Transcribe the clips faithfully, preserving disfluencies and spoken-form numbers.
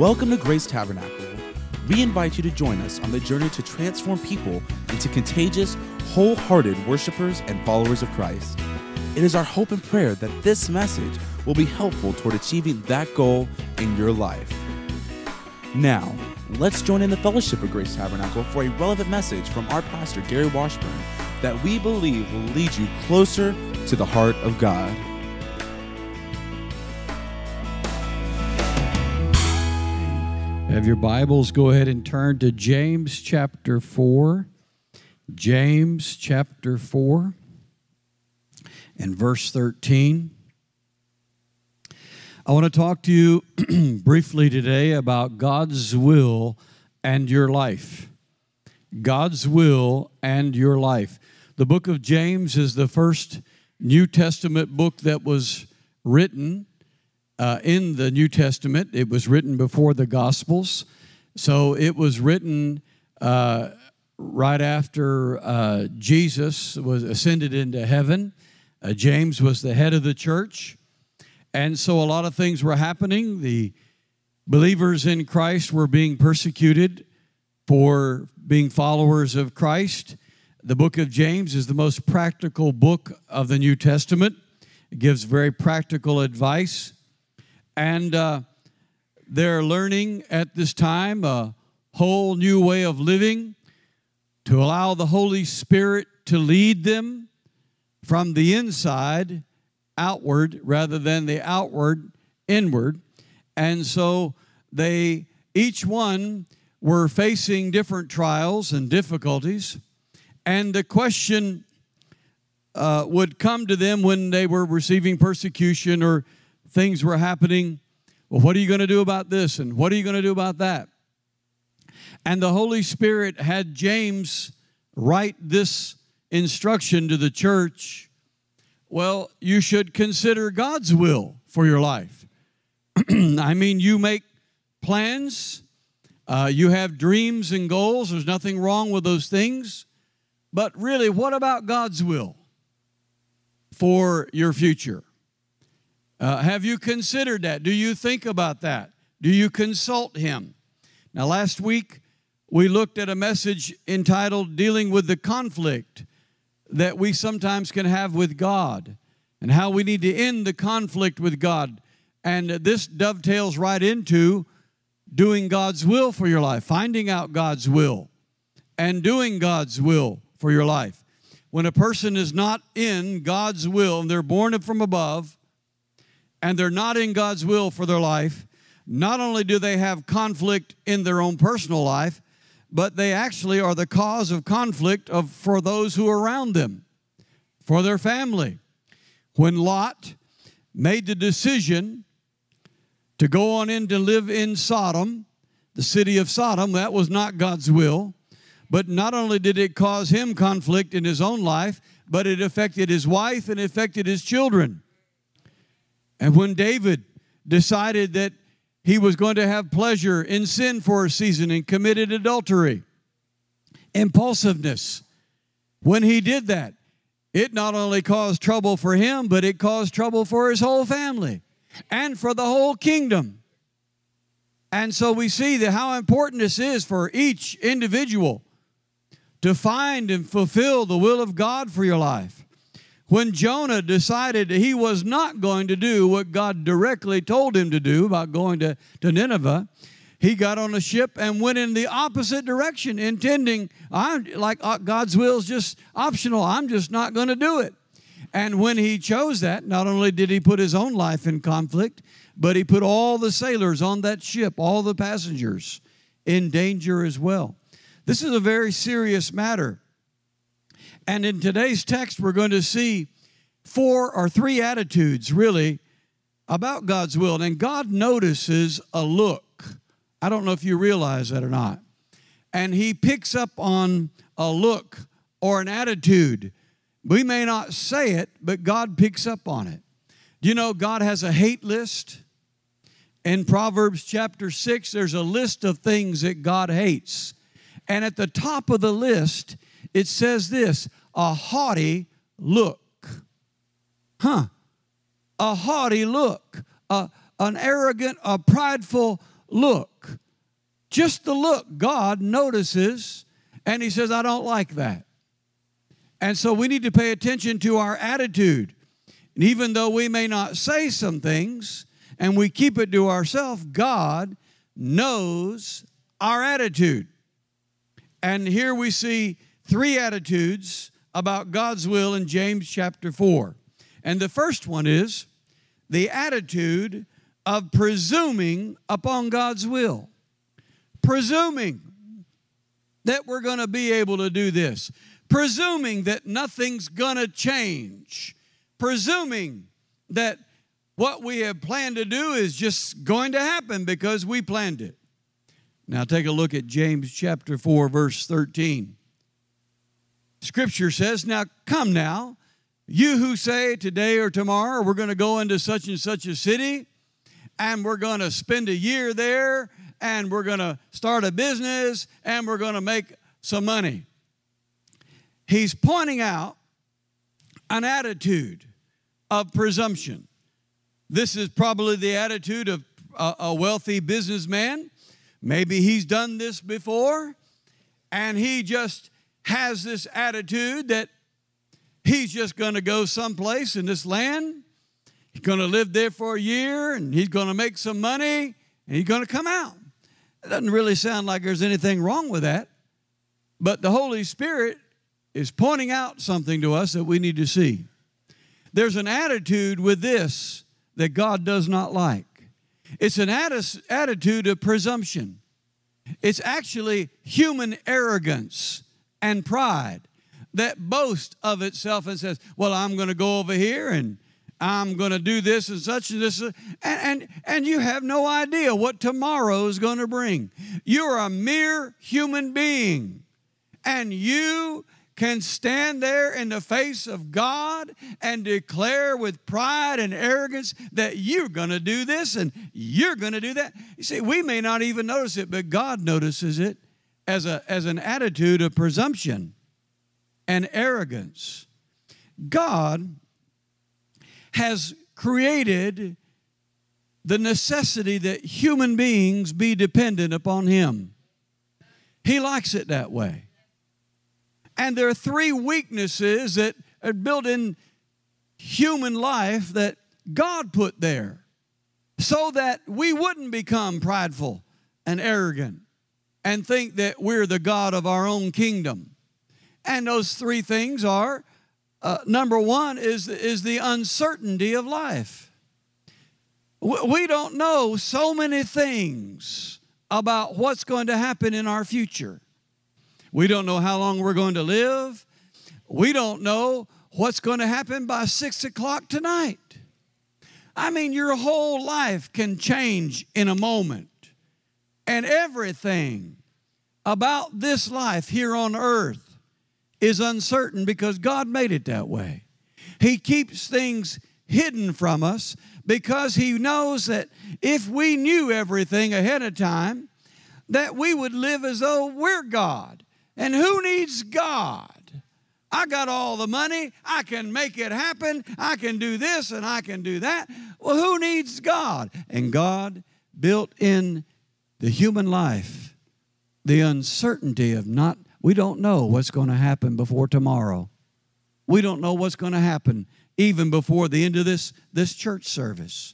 Welcome to Grace Tabernacle. We invite you to join us on the journey to transform people into contagious, wholehearted worshipers and followers of Christ. It is our hope and prayer that this message will be helpful toward achieving that goal in your life. Now, let's join in the fellowship of Grace Tabernacle for a relevant message from our pastor, Gary Washburn, that we believe will lead you closer to the heart of God. Have your Bibles, go ahead and turn to James chapter four. James chapter four and verse thirteen. I want to talk to you briefly today about God's will and your life. God's will and your life. The book of James is the first New Testament book that was written Uh, in the New Testament. It was written before the Gospels. So it was written uh, right after uh, Jesus was ascended into heaven. Uh, James was the head of the church. And so a lot of things were happening. The believers in Christ were being persecuted for being followers of Christ. The book of James is the most practical book of the New Testament. It gives very practical advice. And uh, they're learning at this time a whole new way of living to allow the Holy Spirit to lead them from the inside outward rather than the outward inward. And so they, each one, were facing different trials and difficulties. And the question uh, would come to them when they were receiving persecution or things were happening. Well, what are you going to do about this? And what are you going to do about that? And the Holy Spirit had James write this instruction to the church. Well, you should consider God's will for your life. I mean, you make plans. Uh, you have dreams and goals. There's nothing wrong with those things. But really, what about God's will for your future? Uh, have you considered that? Do you think about that? Do you consult Him? Now, last week, we looked at a message entitled Dealing with the Conflict that we sometimes can have with God and how we need to end the conflict with God. And this dovetails right into doing God's will for your life, finding out God's will and doing God's will for your life. When a person is not in God's will and they're born from above, and they're not in God's will for their life, not only do they have conflict in their own personal life, but they actually are the cause of conflict of, for those who are around them, for their family. When Lot made the decision to go on in to live in Sodom, the city of Sodom, that was not God's will. But not only did it cause him conflict in his own life, but it affected his wife and it affected his children. And when David decided that he was going to have pleasure in sin for a season and committed adultery, impulsiveness, when he did that, it not only caused trouble for him, but it caused trouble for his whole family and for the whole kingdom. And so we see that how important this is for each individual to find and fulfill the will of God for your life. When Jonah decided that he was not going to do what God directly told him to do about going to, to Nineveh, he got on a ship and went in the opposite direction, intending, I'm like God's will is just optional. I'm just not going to do it. And when he chose that, not only did he put his own life in conflict, but he put all the sailors on that ship, all the passengers, in danger as well. This is a very serious matter. And in today's text, we're going to see four or three attitudes, really, about God's will. And God notices a look. I don't know if you realize that or not. And He picks up on a look or an attitude. We may not say it, but God picks up on it. Do you know God has a hate list? In Proverbs chapter six, there's a list of things that God hates. And at the top of the list, it says this, a haughty look. Huh. A haughty look. A, an arrogant, a prideful look. Just the look, God notices, and he says, I don't like that. And so we need to pay attention to our attitude. And even though we may not say some things, and we keep it to ourselves, God knows our attitude. And here we see three attitudes about God's will in James chapter four. And the first one is the attitude of presuming upon God's will. Presuming that we're going to be able to do this. Presuming that nothing's going to change. Presuming that what we have planned to do is just going to happen because we planned it. Now take a look at James chapter four, verse thirteen. Scripture says, now come now, you who say today or tomorrow we're going to go into such and such a city and we're going to spend a year there and we're going to start a business and we're going to make some money. He's pointing out an attitude of presumption. This is probably the attitude of a, a wealthy businessman. Maybe he's done this before, and he just has this attitude that he's just going to go someplace in this land. He's going to live there for a year, and he's going to make some money, and he's going to come out. It doesn't really sound like there's anything wrong with that, but the Holy Spirit is pointing out something to us that we need to see. There's an attitude with this that God does not like. It's an attitude of presumption. It's actually human arrogance and pride that boasts of itself and says, well, I'm going to go over here and I'm going to do this and such and this. And, and, and you have no idea what tomorrow is going to bring. You're a mere human being, and you can stand there in the face of God and declare with pride and arrogance that you're going to do this and you're going to do that. You see, we may not even notice it, but God notices it as a as an attitude of presumption and arrogance. God has created the necessity that human beings be dependent upon Him. He likes it that way. And there are three weaknesses that are built in human life that God put there so that we wouldn't become prideful and arrogant and think that we're the God of our own kingdom. And those three things are, uh, number one is, is the uncertainty of life. We don't know so many things about what's going to happen in our future. We don't know how long we're going to live. We don't know what's going to happen by six o'clock tonight. I mean, your whole life can change in a moment. And everything about this life here on earth is uncertain because God made it that way. He keeps things hidden from us because He knows that if we knew everything ahead of time, that we would live as though we're God. And who needs God? I got all the money. I can make it happen. I can do this and I can do that. Well, who needs God? And God built in the human life the uncertainty of not, we don't know what's going to happen before tomorrow. We don't know what's going to happen even before the end of this, this church service.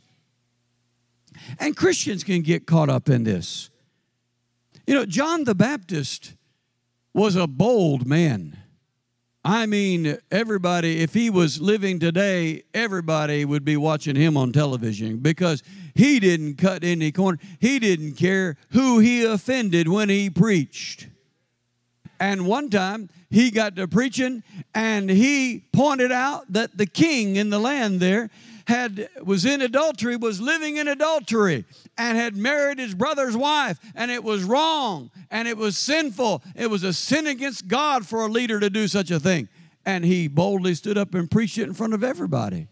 And Christians can get caught up in this. You know, John the Baptist was a bold man. I mean, everybody, if he was living today, everybody would be watching him on television because he didn't cut any corner. He didn't care who he offended when he preached. And one time, he got to preaching, and he pointed out that the king in the land there had was in adultery, was living in adultery, and had married his brother's wife, and it was wrong, and it was sinful. It was a sin against God for a leader to do such a thing. And he boldly stood up and preached it in front of everybody.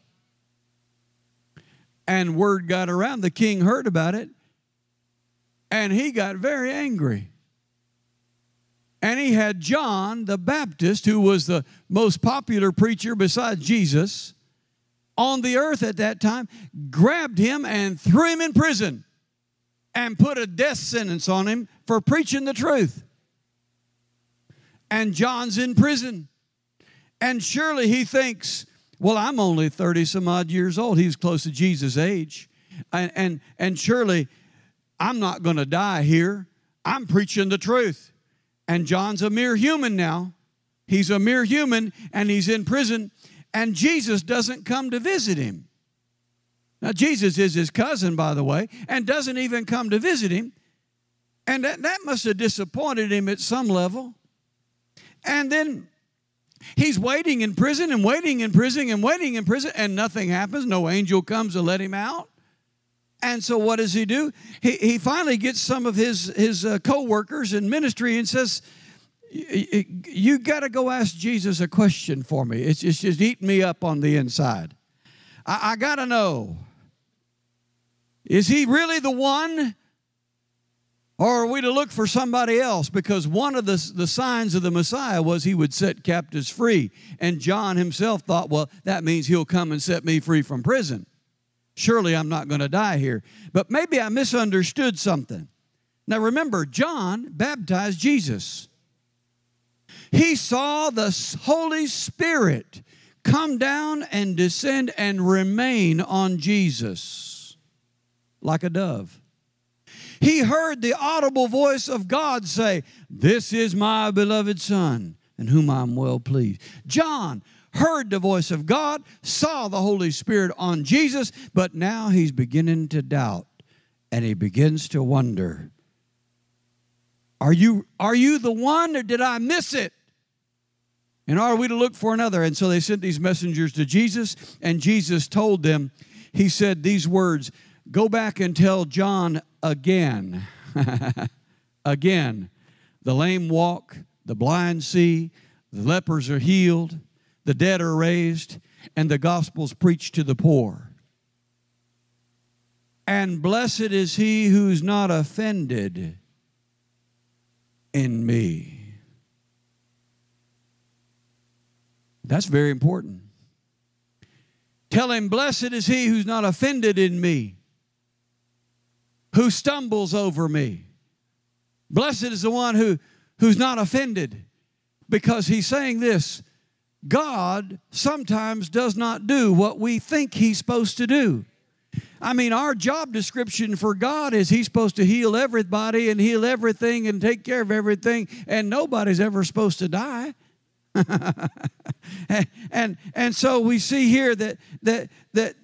And word got around. The king heard about it, and he got very angry. And he had John the Baptist, who was the most popular preacher besides Jesus on the earth at that time, grabbed him and threw him in prison and put a death sentence on him for preaching the truth. And John's in prison. And surely he thinks, well, I'm only thirty some odd years old. He was close to Jesus' age. And, and, and surely I'm not going to die here. I'm preaching the truth. And John's a mere human now. He's a mere human, and he's in prison. And Jesus doesn't come to visit him. Now, Jesus is his cousin, by the way, and doesn't even come to visit him. And that, that must have disappointed him at some level. And then he's waiting in prison and waiting in prison and waiting in prison, and nothing happens. No angel comes to let him out. And so what does he do? He, he finally gets some of his, his uh, co-workers in ministry and says, you got to go ask Jesus a question for me. It's, it's just eating me up on the inside. I, I got to know, is he really the one? Or are we to look for somebody else? Because one of the, the signs of the Messiah was he would set captives free. And John himself thought, well, that means he'll come and set me free from prison. Surely I'm not going to die here. But maybe I misunderstood something. Now remember, John baptized Jesus. He saw the Holy Spirit come down and descend and remain on Jesus like a dove. He heard the audible voice of God say, this is my beloved Son, in whom I'm well pleased. John heard the voice of God, saw the Holy Spirit on Jesus, but now he's beginning to doubt, and he begins to wonder, are you, are you the one, or did I miss it? And are we to look for another? And so they sent these messengers to Jesus, and Jesus told them, he said these words, go back and tell John again, again, the lame walk, the blind see, the lepers are healed, the dead are raised, and the gospel's preached to the poor. And blessed is he who's not offended in me. That's very important. Tell him, blessed is he who's not offended in me, who stumbles over me. Blessed is the one who, who's not offended, because he's saying this, God sometimes does not do what we think he's supposed to do. I mean, our job description for God is he's supposed to heal everybody and heal everything and take care of everything, and nobody's ever supposed to die. and, and and so we see here that that that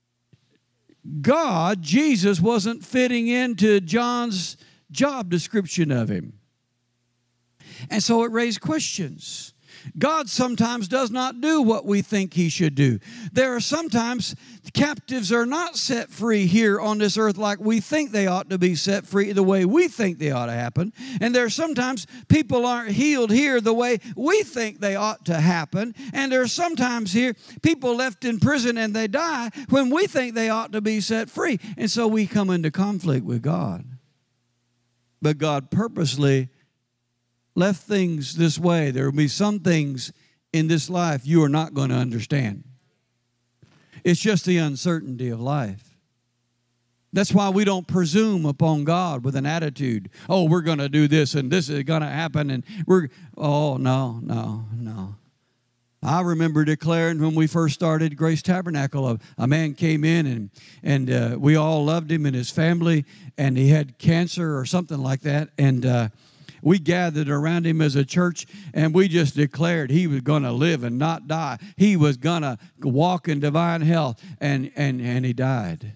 God, Jesus, wasn't fitting into John's job description of him. And so it raised questions. God sometimes does not do what we think he should do. There are sometimes captives are not set free here on this earth like we think they ought to be set free, the way we think they ought to happen. And there are sometimes people aren't healed here the way we think they ought to happen. And there are sometimes here people left in prison and they die when we think they ought to be set free. And so we come into conflict with God. But God purposely left things this way. There will be some things in this life you are not going to understand. It's just the uncertainty of life. That's why we don't presume upon God with an attitude, oh, we're going to do this and this is going to happen. And we're, oh, no, no, no. I remember declaring when we first started Grace Tabernacle, a, a man came in and, and uh, we all loved him and his family, and he had cancer or something like that. And uh, we gathered around him as a church, and we just declared he was going to live and not die. He was going to walk in divine health, and, and, and he died.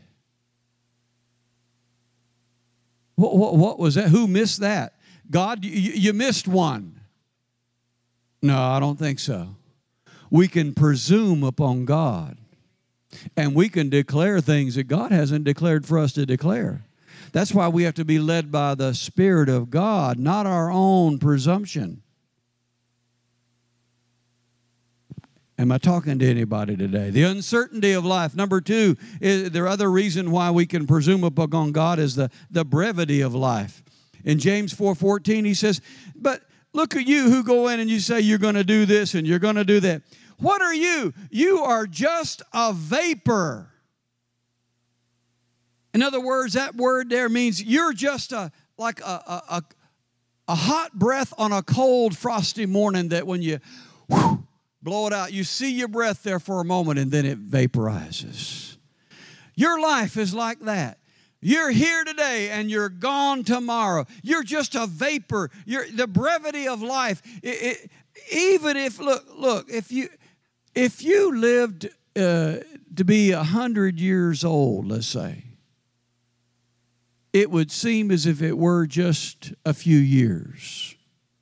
What, what, what was that? Who missed that? God, you, you missed one. No, I don't think so. We can presume upon God, and we can declare things that God hasn't declared for us to declare. That's why we have to be led by the Spirit of God, not our own presumption. Am I talking to anybody today? The uncertainty of life. Number two, is the other reason why we can presume upon God is the, the brevity of life. In James four fourteen, he says, but look at you who go in and you say you're going to do this and you're going to do that. What are you? You are just a vapor. In other words, that word there means you're just a like a, a, a, a hot breath on a cold, frosty morning that when you whew, blow it out, you see your breath there for a moment and then it vaporizes. Your life is like that. You're here today and you're gone tomorrow. You're just a vapor. You're the brevity of life. It, it, even if look, look, if you if you lived uh, to be a hundred years old, let's say, it would seem as if it were just a few years.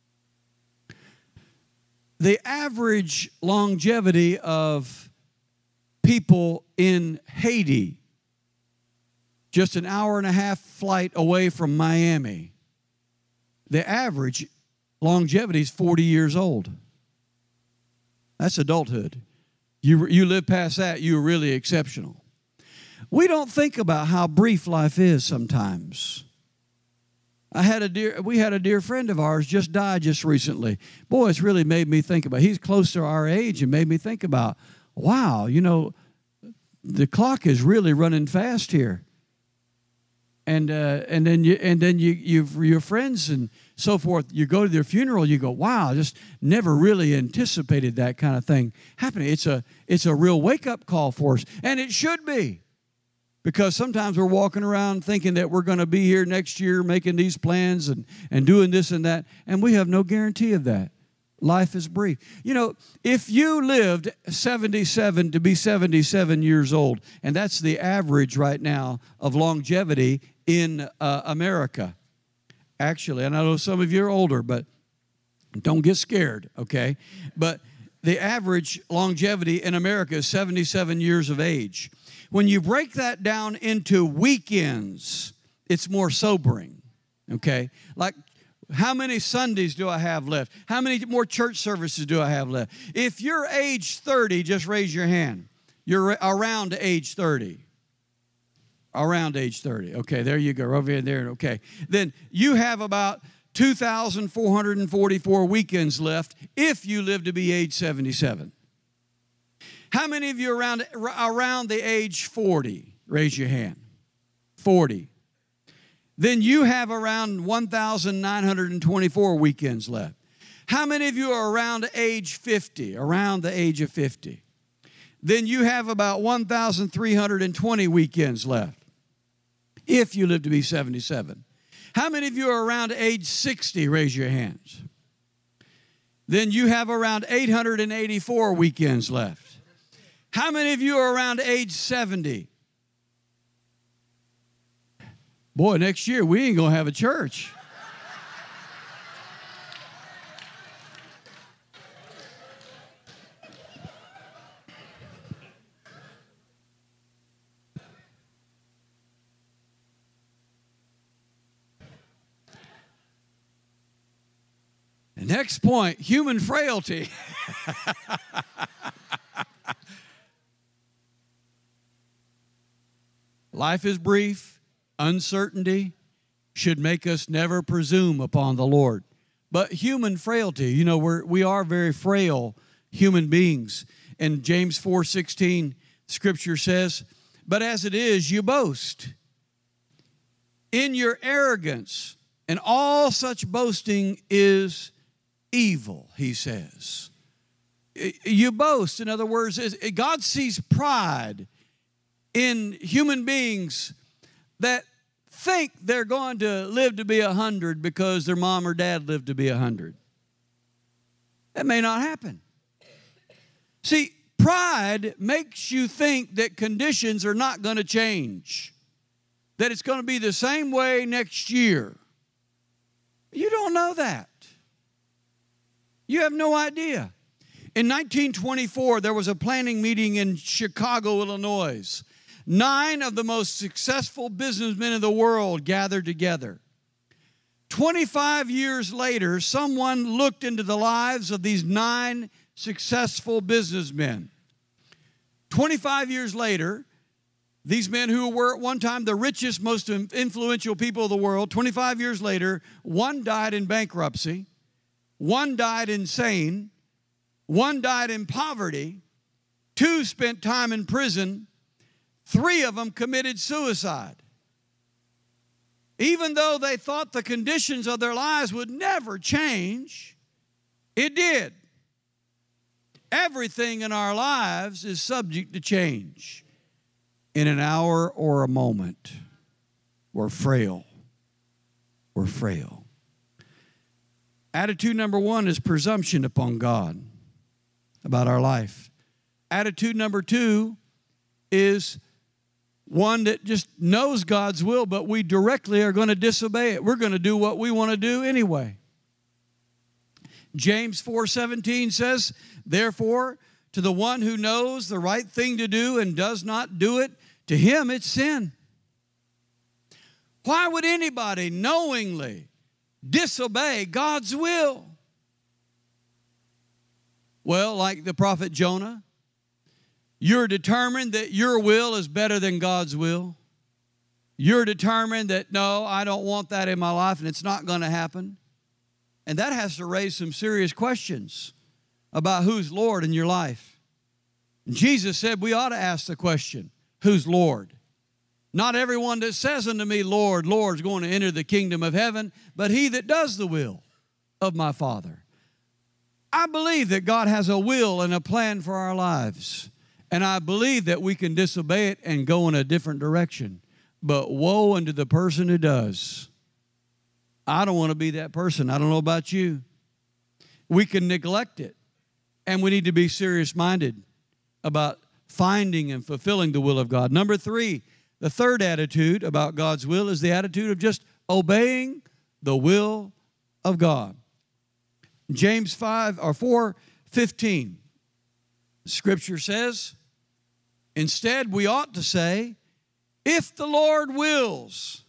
The average longevity of people in Haiti, just an hour and a half flight away from Miami, the average longevity is forty years old. That's adulthood. You, you live past that, you're really exceptional. We don't think about how brief life is sometimes. I had a dear, we had a dear friend of ours just died just recently. Boy, it's really made me think about, he's close to our age and made me think about, wow, you know, the clock is really running fast here. And uh, and then you and then you you your friends and so forth. You go to their funeral. You go, wow, I just never really anticipated that kind of thing happening. It's a it's a real wake up call for us, and it should be, because sometimes we're walking around thinking that we're going to be here next year, making these plans and and doing this and that, and we have no guarantee of that. Life is brief. You know, if you lived seventy-seven to be seventy-seven years old, and that's the average right now of longevity in uh, America. Actually, and I know some of you are older, but don't get scared, okay? But the average longevity in America is seventy-seven years of age. When you break that down into weekends, it's more sobering, okay? Like, how many Sundays do I have left? How many more church services do I have left? If you're age thirty, just raise your hand. You're around age thirty. Around age thirty. Okay, there you go. Over here and there. Okay. Then you have about two thousand four hundred forty-four weekends left if you live to be age seventy-seven. How many of you are around, around the age forty? Raise your hand. forty. Then you have around one thousand nine hundred twenty-four weekends left. How many of you are around age fifty? Around the age of fifty. Then you have about one thousand three hundred twenty weekends left, if you live to be seventy-seven. How many of you are around age sixty? Raise your hands. Then you have around eight hundred eighty-four weekends left. How many of you are around age seventy? Boy, next year we ain't going to have a church. The next point, human frailty. Life is brief. Uncertainty should make us never presume upon the Lord. But human frailty, you know, we're, we are very frail human beings. And James four sixteen, Scripture says, but as it is, you boast in your arrogance, and all such boasting is evil, he says. You boast, in other words, God sees pride in human beings that think they're going to live to be a hundred because their mom or dad lived to be a hundred. That may not happen. See, pride makes you think that conditions are not going to change, that it's going to be the same way next year. You don't know that. You have no idea. In nineteen twenty-four, there was a planning meeting in Chicago, Illinois. Nine of the most successful businessmen in the world gathered together. twenty-five years later, someone looked into the lives of these nine successful businessmen. twenty-five years later, these men who were at one time the richest, most influential people of the world, twenty-five years later, one died in bankruptcy, one died insane, one died in poverty, two spent time in prison, three of them committed suicide. Even though they thought the conditions of their lives would never change, it did. Everything in our lives is subject to change in an hour or a moment. We're frail. We're frail. Attitude number one is presumption upon God about our life. Attitude number two is one that just knows God's will, but we directly are going to disobey it. We're going to do what we want to do anyway. James four seventeen says, therefore, to the one who knows the right thing to do and does not do it, to him it's sin. Why would anybody knowingly disobey God's will? Well, like the prophet Jonah, you're determined that your will is better than God's will. You're determined that, no, I don't want that in my life, and it's not going to happen. And that has to raise some serious questions about who's Lord in your life. And Jesus said we ought to ask the question, who's Lord? Not everyone that says unto me, Lord, Lord, is going to enter the kingdom of heaven, but he that does the will of my Father. I believe that God has a will and a plan for our lives. And I believe that we can disobey it and go in a different direction. But woe unto the person who does. I don't want to be that person. I don't know about you. We can neglect it. And we need to be serious-minded about finding and fulfilling the will of God. Number three, the third attitude about God's will is the attitude of just obeying the will of God. James five or four fifteen, Scripture says, instead we ought to say, if the Lord wills,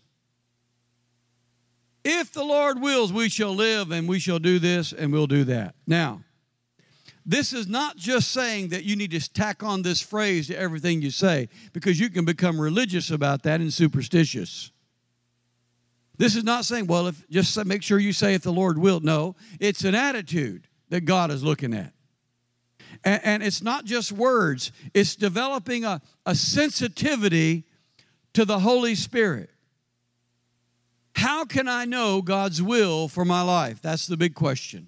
if the Lord wills, we shall live and we shall do this and we'll do that. Now, this is not just saying that you need to tack on this phrase to everything you say, because you can become religious about that and superstitious. This is not saying, well, if just make sure you say if the Lord will. No, it's an attitude that God is looking at. And, and it's not just words. It's developing a, a sensitivity to the Holy Spirit. How can I know God's will for my life? That's the big question.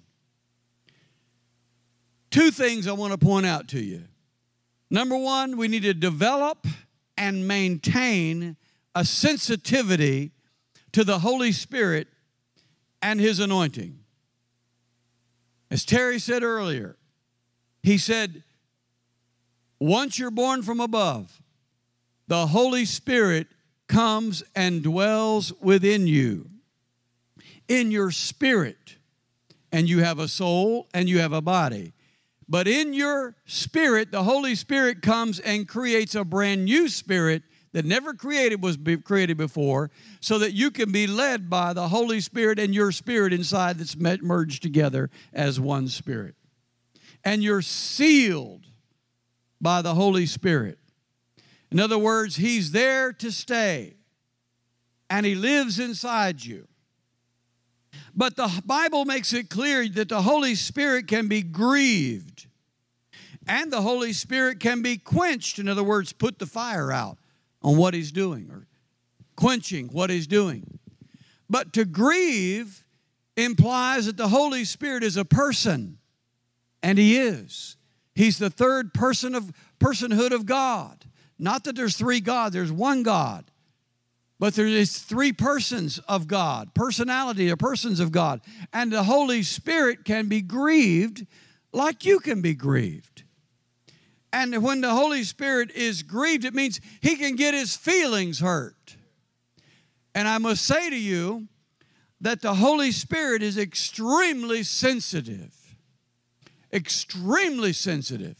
Two things I want to point out to you. Number one, we need to develop and maintain a sensitivity to the Holy Spirit and His anointing. As Terry said earlier, he said, once you're born from above, the Holy Spirit comes and dwells within you, in your spirit, and you have a soul and you have a body. But in your spirit, the Holy Spirit comes and creates a brand new spirit that never created was be created before, so that you can be led by the Holy Spirit and your spirit inside that's met, merged together as one spirit. And you're sealed by the Holy Spirit. In other words, He's there to stay, and He lives inside you. But the Bible makes it clear that the Holy Spirit can be grieved, and the Holy Spirit can be quenched. In other words, put the fire out on what He's doing, or quenching what He's doing. But to grieve implies that the Holy Spirit is a person, and He is. He's the third person of personhood of God. Not that there's three gods, there's one God. But there is three persons of God, personality or persons of God. And the Holy Spirit can be grieved like you can be grieved. And when the Holy Spirit is grieved, it means He can get His feelings hurt. And I must say to you that the Holy Spirit is extremely sensitive, extremely sensitive,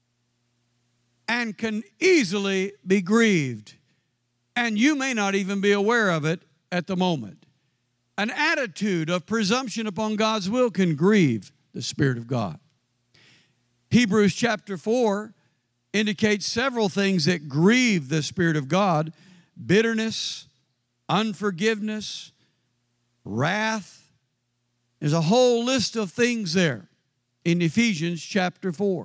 and can easily be grieved. And you may not even be aware of it at the moment. An attitude of presumption upon God's will can grieve the Spirit of God. Hebrews chapter four indicates several things that grieve the Spirit of God: bitterness, unforgiveness, wrath. There's a whole list of things there in Ephesians chapter four.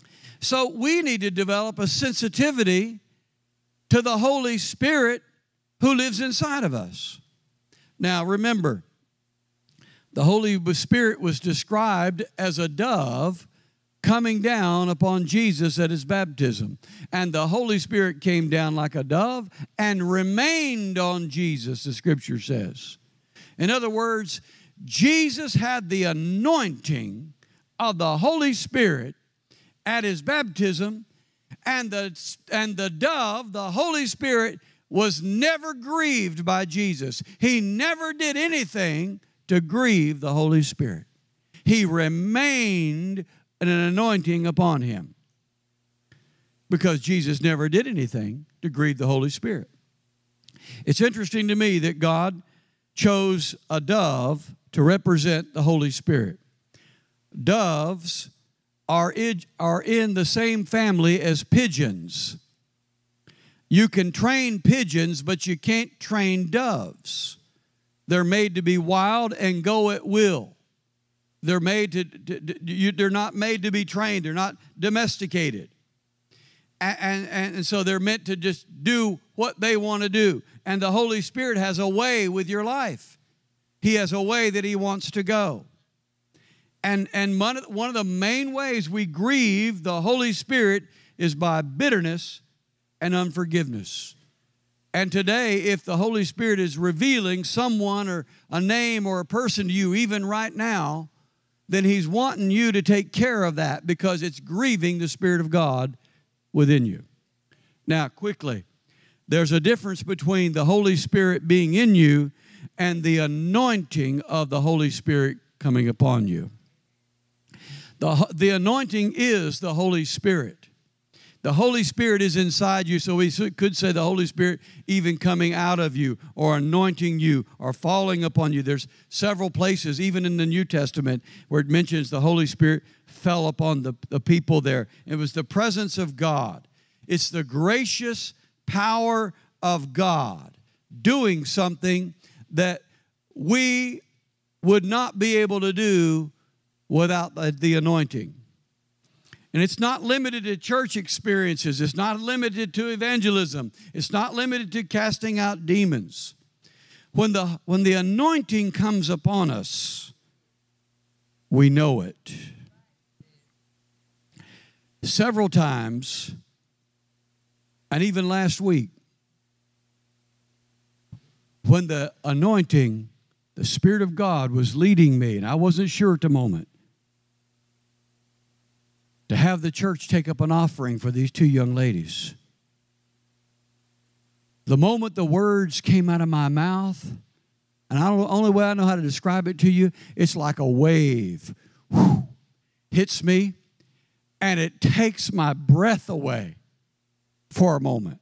So we need to develop a sensitivity to the Holy Spirit who lives inside of us. Now, remember, the Holy Spirit was described as a dove coming down upon Jesus at his baptism. And the Holy Spirit came down like a dove and remained on Jesus, the Scripture says. In other words, Jesus had the anointing of the Holy Spirit at his baptism, and the, and the dove, the Holy Spirit, was never grieved by Jesus. He never did anything to grieve the Holy Spirit. He remained an anointing upon him because Jesus never did anything to grieve the Holy Spirit. It's interesting to me that God chose a dove to represent the Holy Spirit. Doves are in, are in the same family as pigeons. You can train pigeons, but you can't train doves. They're made to be wild and go at will. They're made to, to, to you, they're not made to be trained. They're not domesticated. And, and, and so they're meant to just do what they want to do. And the Holy Spirit has a way with your life. He has a way that he wants to go. And, and one, of, one of the main ways we grieve the Holy Spirit is by bitterness and unforgiveness. And today, if the Holy Spirit is revealing someone or a name or a person to you, even right now, then he's wanting you to take care of that because it's grieving the Spirit of God within you. Now, quickly, there's a difference between the Holy Spirit being in you and the anointing of the Holy Spirit coming upon you. The, the anointing is the Holy Spirit. The Holy Spirit is inside you, so we could say the Holy Spirit even coming out of you or anointing you or falling upon you. There's several places, even in the New Testament, where it mentions the Holy Spirit fell upon the, the people there. It was the presence of God. It's the gracious power of God doing something that we would not be able to do without the, the anointing. And it's not limited to church experiences. It's not limited to evangelism. It's not limited to casting out demons. When the, when the anointing comes upon us, we know it. Several times, and even last week, when the anointing, the Spirit of God was leading me, and I wasn't sure at the moment, to have the church take up an offering for these two young ladies. The moment the words came out of my mouth, and I don't, the only way I know how to describe it to you, it's like a wave. Whew, hits me, and it takes my breath away for a moment.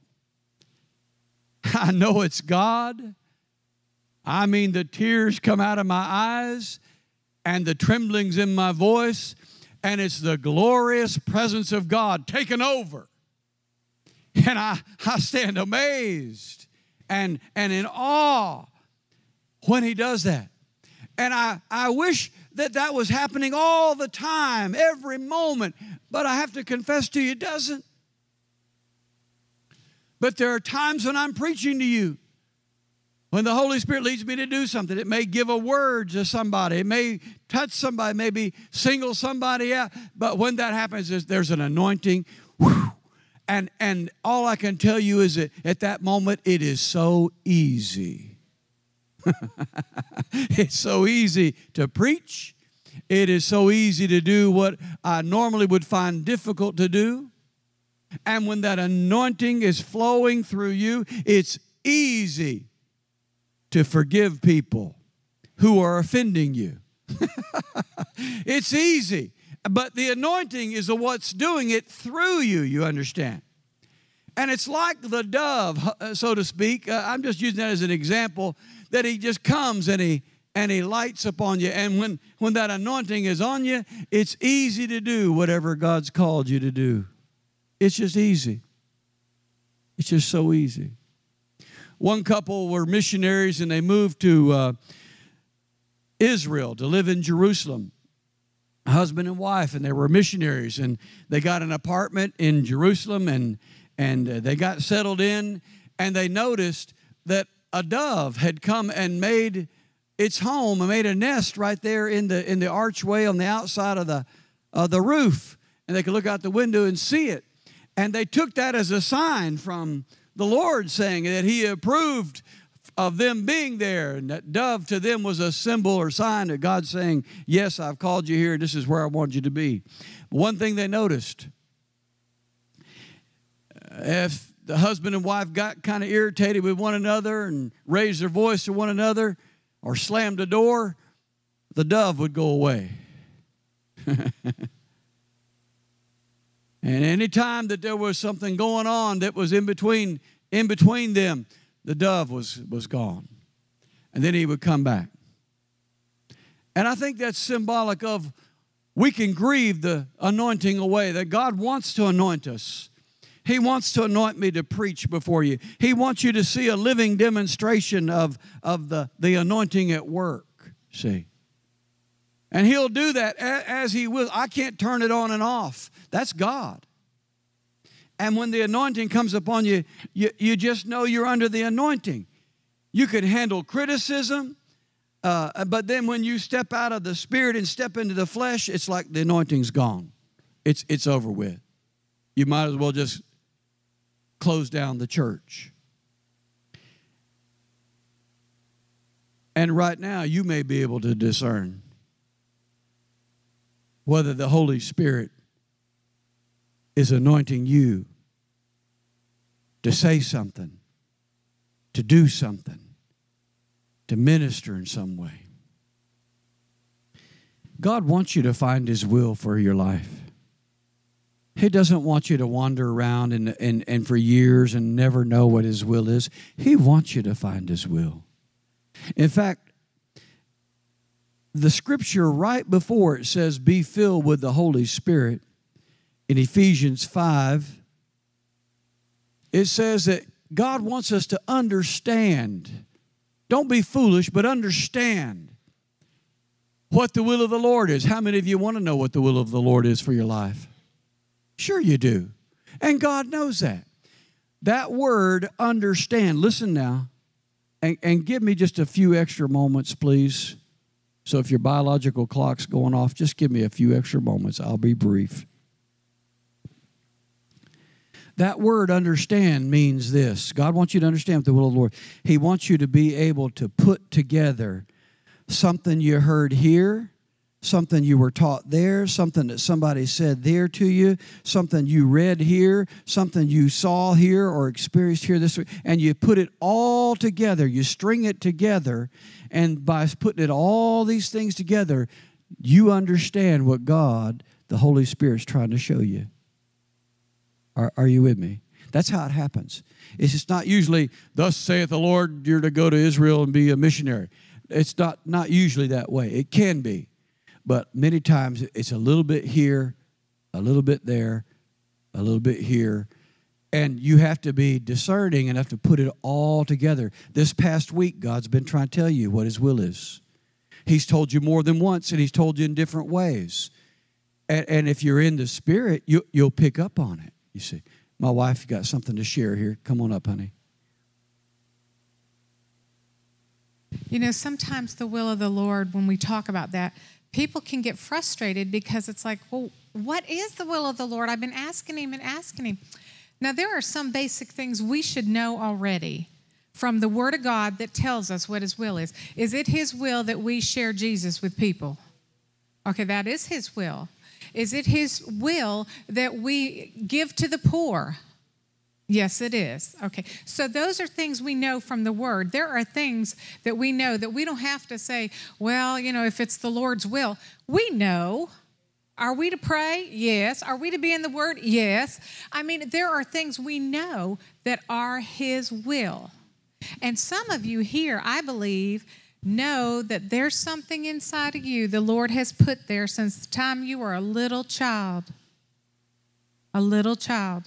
I know it's God. I mean, the tears come out of my eyes, and the tremblings in my voice, and it's the glorious presence of God taking over. And I, I stand amazed and, and in awe when he does that. And I, I wish that that was happening all the time, every moment. But I have to confess to you, it doesn't. But there are times when I'm preaching to you, when the Holy Spirit leads me to do something. It may give a word to somebody. It may touch somebody, maybe single somebody out. But when that happens, there's an anointing. Whew, and, and all I can tell you is that at that moment, it is so easy. It's so easy to preach. It is so easy to do what I normally would find difficult to do. And when that anointing is flowing through you, it's easy to forgive people who are offending you. It's easy, but the anointing is what's doing it through you, you understand. And it's like the dove, so to speak. Uh, I'm just using that as an example, that he just comes and he and he lights upon you. And when, when that anointing is on you, it's easy to do whatever God's called you to do. It's just easy. It's just so easy. One couple were missionaries, and they moved to uh, Israel to live in Jerusalem. A husband and wife, and they were missionaries, and they got an apartment in Jerusalem, and and uh, they got settled in, and they noticed that a dove had come and made its home and made a nest right there in the in the archway on the outside of the of the roof, and they could look out the window and see it. And they took that as a sign from the Lord, saying that He approved of them being there, and that dove to them was a symbol or sign of God saying, yes, I've called you here, this is where I want you to be. One thing they noticed, if the husband and wife got kind of irritated with one another and raised their voice to one another or slammed the door, the dove would go away. And any time that there was something going on that was in between in between them, the dove was, was gone. And then he would come back. And I think that's symbolic of we can grieve the anointing away, that God wants to anoint us. He wants to anoint me to preach before you. He wants you to see a living demonstration of, of the, the anointing at work, see. And He'll do that as He will. I can't turn it on and off. That's God. And when the anointing comes upon you, you, you just know you're under the anointing. You can handle criticism, uh, but then when you step out of the Spirit and step into the flesh, it's like the anointing's gone. It's, it's over with. You might as well just close down the church. And right now, you may be able to discern whether the Holy Spirit is anointing you to say something, to do something, to minister in some way. God wants you to find His will for your life. He doesn't want you to wander around and, and, and for years and never know what His will is. He wants you to find His will. In fact, the scripture right before it says, be filled with the Holy Spirit, in Ephesians five, it says that God wants us to understand. Don't be foolish, but understand what the will of the Lord is. How many of you want to know what the will of the Lord is for your life? Sure you do. And God knows that. That word, understand, listen now, and, and give me just a few extra moments, please. So if your biological clock's going off, just give me a few extra moments. I'll be brief. That word understand means this. God wants you to understand the will of the Lord. He wants you to be able to put together something you heard here, something you were taught there, something that somebody said there to you, something you read here, something you saw here or experienced here this week, and you put it all together. You string it together, and by putting it all these things together, you understand what God, the Holy Spirit, is trying to show you. Are, are you with me? That's how it happens. It's just not usually, thus saith the Lord, you're to go to Israel and be a missionary. It's not, not usually that way. It can be. But many times it's a little bit here, a little bit there, a little bit here. And you have to be discerning enough to put it all together. This past week, God's been trying to tell you what His will is. He's told you more than once, and He's told you in different ways. And, and if you're in the Spirit, you, you'll pick up on it. You see, my wife got something to share here. Come on up, honey. You know, sometimes the will of the Lord, when we talk about that, people can get frustrated because it's like, well, what is the will of the Lord? I've been asking Him and asking Him. Now, there are some basic things we should know already from the Word of God that tells us what His will is. Is it His will that we share Jesus with people? Okay, that is His will. Is it His will that we give to the poor? Yes, it is. Okay, so those are things we know from the Word. There are things that we know that we don't have to say, well, you know, if it's the Lord's will. We know. Are we to pray? Yes. Are we to be in the Word? Yes. I mean, there are things we know that are His will. And some of you here, I believe, know that there's something inside of you the Lord has put there since the time you were a little child. A little child.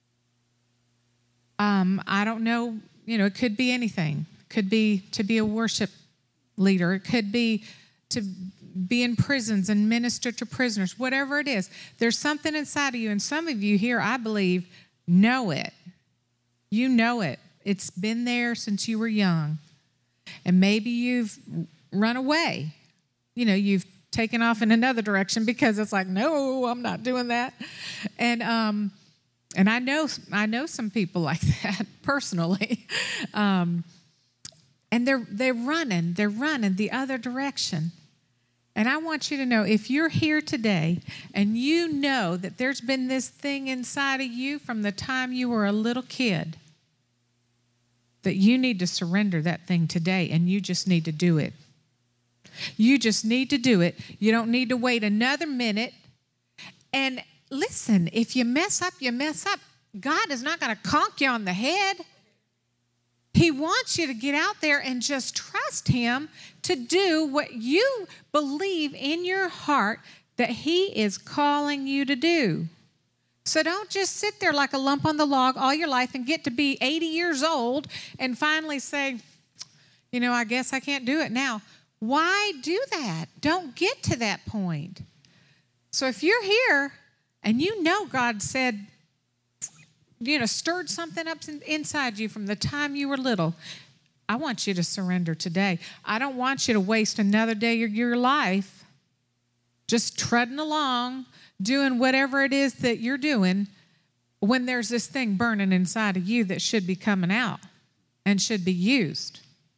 Um, I don't know, you know, it could be anything. It could be to be a worship leader. It could be to be in prisons and minister to prisoners. Whatever it is, there's something inside of you. And some of you here, I believe, know it. You know it. It's been there since you were young. And maybe you've run away. You know, you've taken off in another direction because it's like, no, I'm not doing that. And um, and I know I know some people like that personally. Um, and they're they're running, they're running the other direction. And I want you to know, if you're here today and you know that there's been this thing inside of you from the time you were a little kid, that you need to surrender that thing today, and you just need to do it. You just need to do it. You don't need to wait another minute. And listen, if you mess up, you mess up. God is not going to conk you on the head. He wants you to get out there and just trust him to do what you believe in your heart that he is calling you to do. So don't just sit there like a lump on the log all your life and get to be eighty years old and finally say, you know, I guess I can't do it now. Why do that? Don't get to that point. So if you're here and you know God said, you know, stirred something up inside you from the time you were little, I want you to surrender today. I don't want you to waste another day of your life just treading along, doing whatever it is that you're doing when there's this thing burning inside of you that should be coming out and should be used.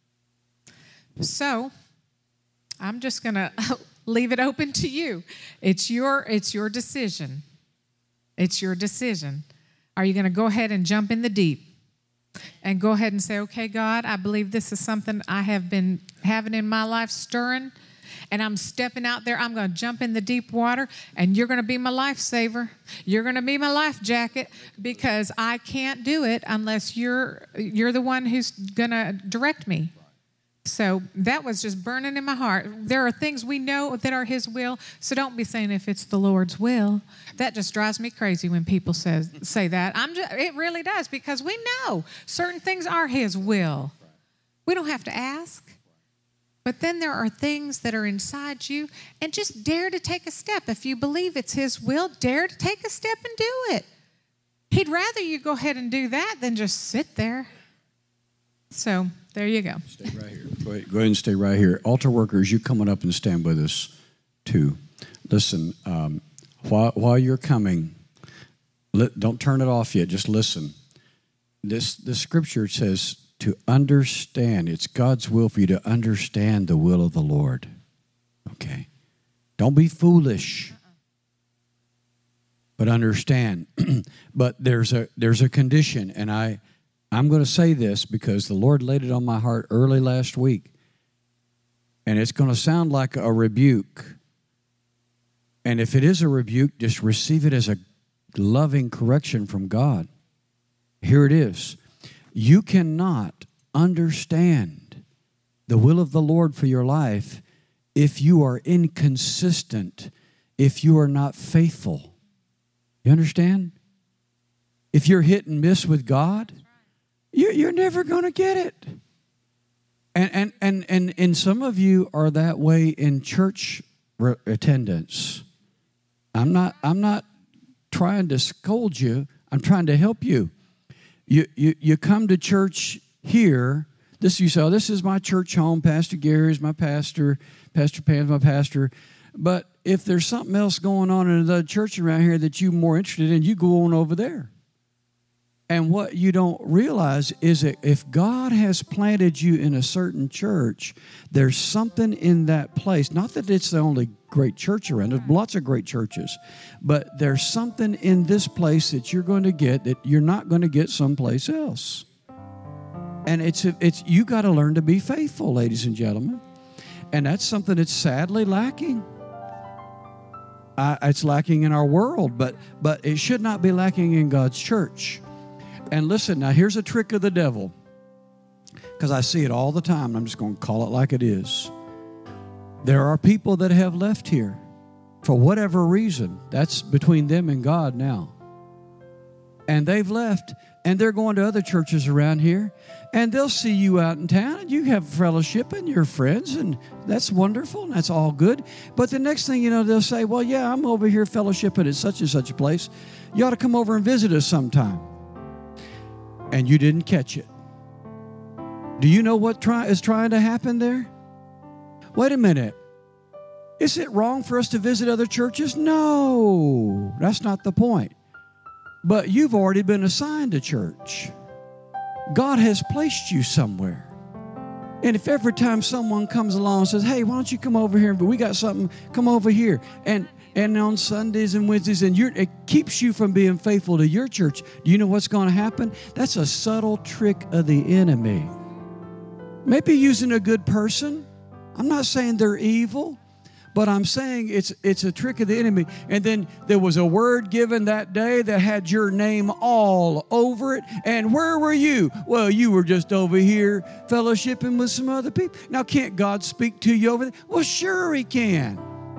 So I'm just going to leave it open to you. It's your, it's your decision. It's your decision. Are you going to go ahead and jump in the deep and go ahead and say, okay, God, I believe this is something I have been having in my life stirring, and I'm stepping out there. I'm going to jump in the deep water, and you're going to be my lifesaver. You're going to be my life jacket, because I can't do it unless you're you're the one who's going to direct me. So that was just burning in my heart. There are things we know that are his will, so don't be saying if it's the Lord's will. That just drives me crazy when people say, say that. I'm just, it really does, because we know certain things are his will. We don't have to ask. But then there are things that are inside you, and just dare to take a step. If you believe it's his will, dare to take a step and do it. He'd rather you go ahead and do that than just sit there. So there you go. Stay right here. Go ahead, go ahead and stay right here. Altar workers, you coming up and stand with us too. Listen, um, while while you're coming, let, don't turn it off yet. Just listen. This the scripture says to understand. It's God's will for you to understand the will of the Lord. Okay, don't be foolish, uh-uh. but understand. But there's a there's a condition, and I. I'm going to say this because the Lord laid it on my heart early last week. And it's going to sound like a rebuke. And if it is a rebuke, just receive it as a loving correction from God. Here it is. You cannot understand the will of the Lord for your life if you are inconsistent, if you are not faithful. You understand? If you're hit and miss with God, you're never going to get it. And, and and and and some of you are that way in church re- attendance. I'm not I'm not trying to scold you. I'm trying to help you. You you you come to church here. This you say, oh, this is my church home. Pastor Gary's my pastor. Pastor Pam's my pastor. But if there's something else going on in another church around here that you're more interested in, you go on over there. And what you don't realize is that if God has planted you in a certain church, there's something in that place. Not that it's the only great church around. There's lots of great churches. But there's something in this place that you're going to get that you're not going to get someplace else. And it's it's you got to learn to be faithful, ladies and gentlemen. And that's something that's sadly lacking. Uh, it's lacking in our world, but but it should not be lacking in God's church. And listen, now here's a trick of the devil, because I see it all the time, and I'm just going to call it like it is. There are people that have left here for whatever reason. That's between them and God now. And they've left, and they're going to other churches around here, and they'll see you out in town, and you have fellowship and your friends, and that's wonderful, and that's all good. But the next thing you know, they'll say, well, yeah, I'm over here fellowshipping at such and such a place. You ought to come over and visit us sometime. And you didn't catch it. Do you know what try, is trying to happen there? Wait a minute. Is it wrong for us to visit other churches? No, that's not the point. But you've already been assigned a church. God has placed you somewhere. And if every time someone comes along and says, hey, why don't you come over here? But we got something, come over here. And and on Sundays and Wednesdays, and you're, it keeps you from being faithful to your church. Do you know what's going to happen? That's a subtle trick of the enemy. Maybe using a good person. I'm not saying they're evil, but I'm saying it's it's a trick of the enemy. And then there was a word given that day that had your name all over it. And where were you? Well, you were just over here fellowshipping with some other people. Now, can't God speak to you over there? Well, sure He can.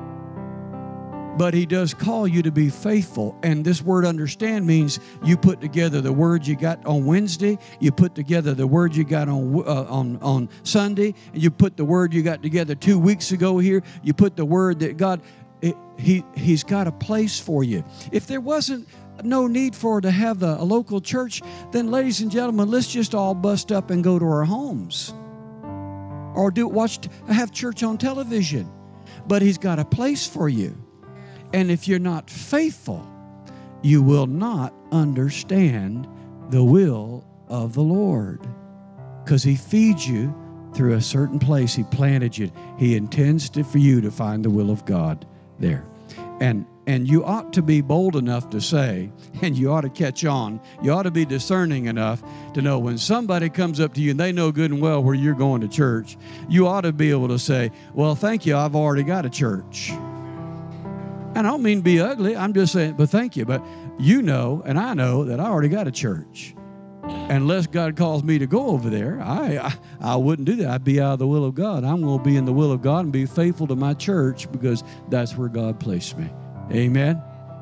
But He does call you to be faithful. And this word understand means you put together the word you got on Wednesday, you put together the word you got on uh, on, on Sunday, and you put the word you got together two weeks ago here. You put the word that God, it, he, He's got a place for you. If there wasn't no need for to have the, a local church, then ladies and gentlemen, let's just all bust up and go to our homes. Or do watch have church on television. But He's got a place for you. And if you're not faithful, you will not understand the will of the Lord. Because He feeds you through a certain place. He planted you. He intends to, for you to find the will of God there. And and you ought to be bold enough to say, and you ought to catch on, you ought to be discerning enough to know when somebody comes up to you and they know good and well where you're going to church, you ought to be able to say, well, thank you, I've already got a church. And I don't mean be ugly. I'm just saying, but thank you. But you know, and I know that I already got a church. Unless God calls me to go over there, I, I I wouldn't do that. I'd be out of the will of God. I'm going to be in the will of God and be faithful to my church because that's where God placed me. Amen?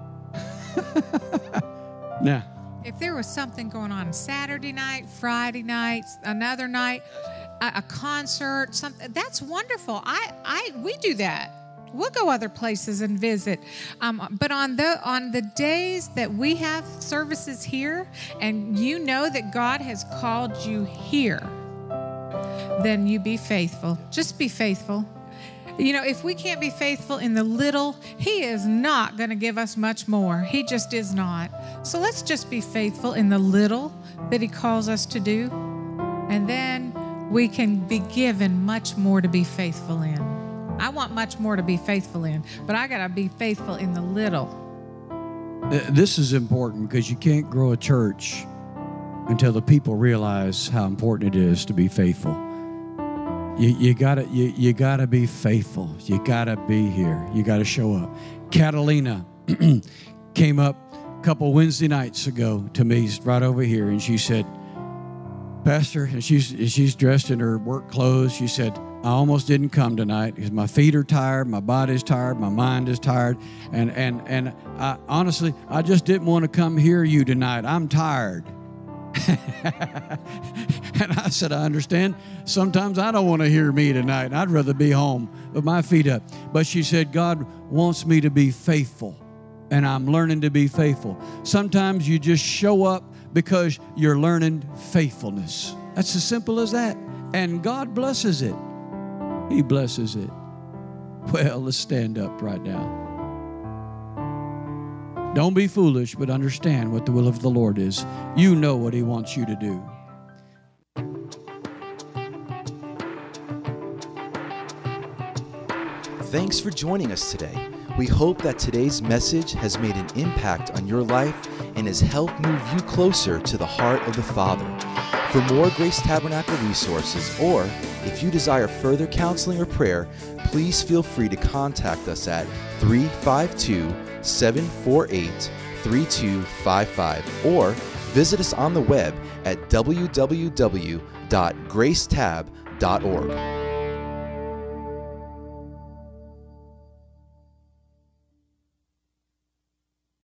Now, if there was something going on Saturday night, Friday night, another night, a, a concert, something, that's wonderful. I, I we do that. We'll go other places and visit. Um, but on the on the days that we have services here, and you know that God has called you here, then you be faithful. Just be faithful. You know, if we can't be faithful in the little, He is not going to give us much more. He just is not. So let's just be faithful in the little that He calls us to do, and then we can be given much more to be faithful in. I want much more to be faithful in, but I got to be faithful in the little. This is important because you can't grow a church until the people realize how important it is to be faithful. You, you gotta, you, you gotta be faithful. You gotta be here. You gotta show up. Catalina came up a couple Wednesday nights ago to me right over here, and she said, Pastor, and she's she's dressed in her work clothes. She said, I almost didn't come tonight because my feet are tired, my body's tired, my mind is tired, and and and I, honestly, I just didn't want to come hear you tonight. I'm tired. And I said, I understand. Sometimes I don't want to hear me tonight. I'd rather be home with my feet up. But she said, God wants me to be faithful, and I'm learning to be faithful. Sometimes you just show up because you're learning faithfulness. That's as simple as that. And God blesses it. He blesses it. Well, let's stand up right now. Don't be foolish, but understand what the will of the Lord is. You know what He wants you to do. Thanks for joining us today. We hope that today's message has made an impact on your life and has helped move you closer to the heart of the Father. For more Grace Tabernacle resources, or if you desire further counseling or prayer, please feel free to contact us at three five two, seven four eight, three two five five or visit us on the web at w w w dot grace tab dot org.